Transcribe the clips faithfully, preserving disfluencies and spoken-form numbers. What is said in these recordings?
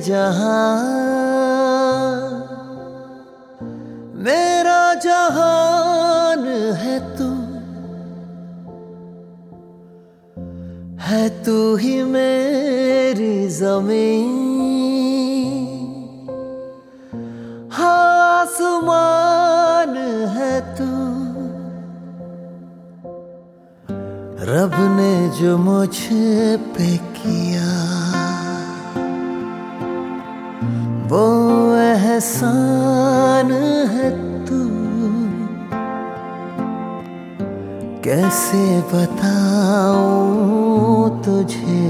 जहां मेरा जहान है तू, है तू ही मेरी ज़मीन, हाँ आसमान है तू। रब ने जो मुझ पे किया वो एहसान है तू। कैसे बताऊं तुझे,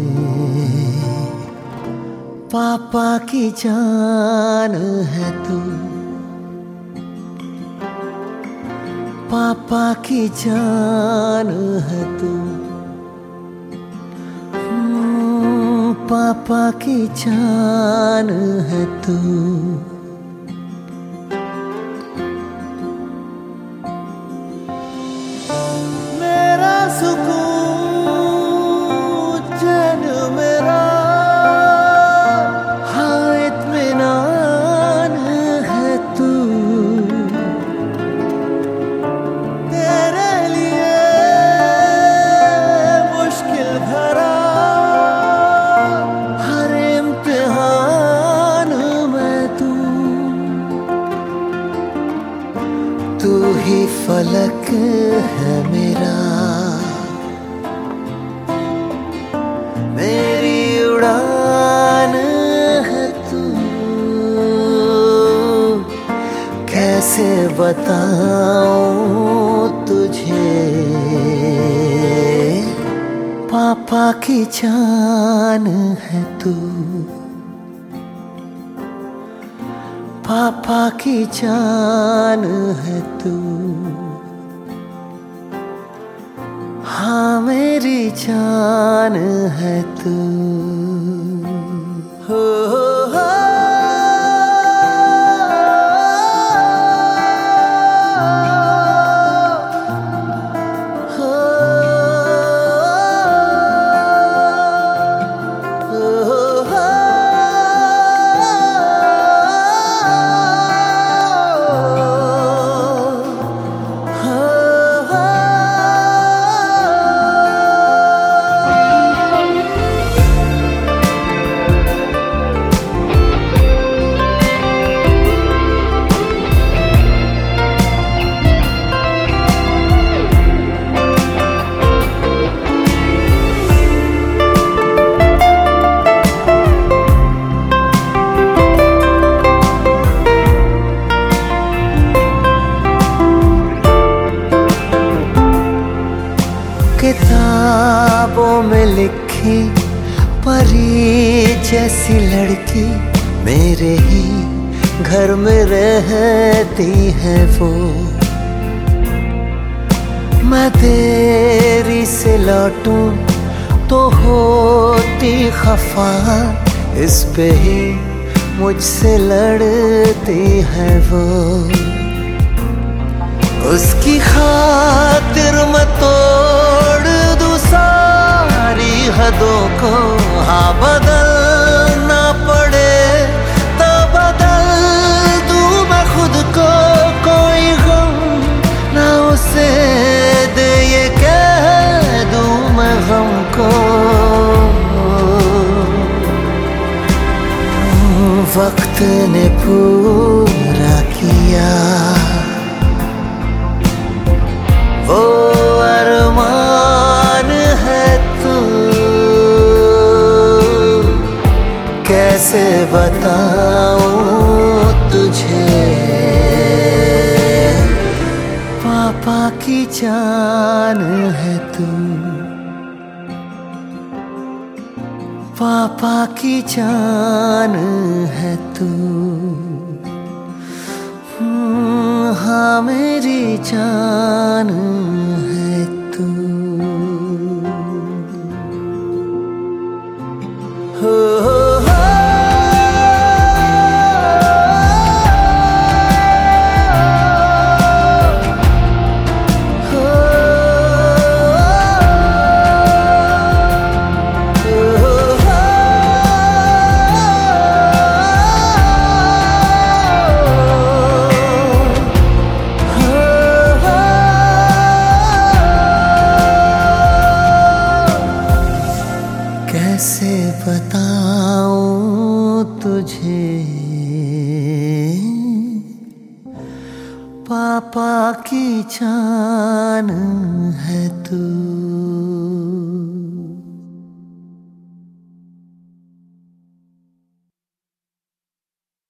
पापा की जान है तू, पापा की जान है तू, पापा की जान है तू। मेरा सुकून चैन मेरा, हाँ इत्मीनान है तू। तेरे लिए मुश्किल भरा तू ही फलक है मेरा, मेरी उड़ान है तू। कैसे बताऊं तुझे, पापा की जान है तू, पापा की जान है तू। हाँ मेरी जान है तू। हो हो हो किताबों में लिखी परी जैसी लड़की मेरे ही घर में रहती है वो। मैं देरी से लौटूं तो होती खफा, इस पे ही मुझसे लड़ती है वो। उसकी खातिर मैं तोड़ दूं सारी हदों को, हाँ बदलना पड़े तो बदल दूं मैं खुद को। कोई गम ना उसे दे ये कह दूं मैं गम को। वक्त ने पूरा किया वो अरमान है तू। कैसे बताऊं तुझे, पापा की जान है तू, पापा की जान है तू। हाँ मेरी जान है तू। हो हो हो पापा की जान है तू।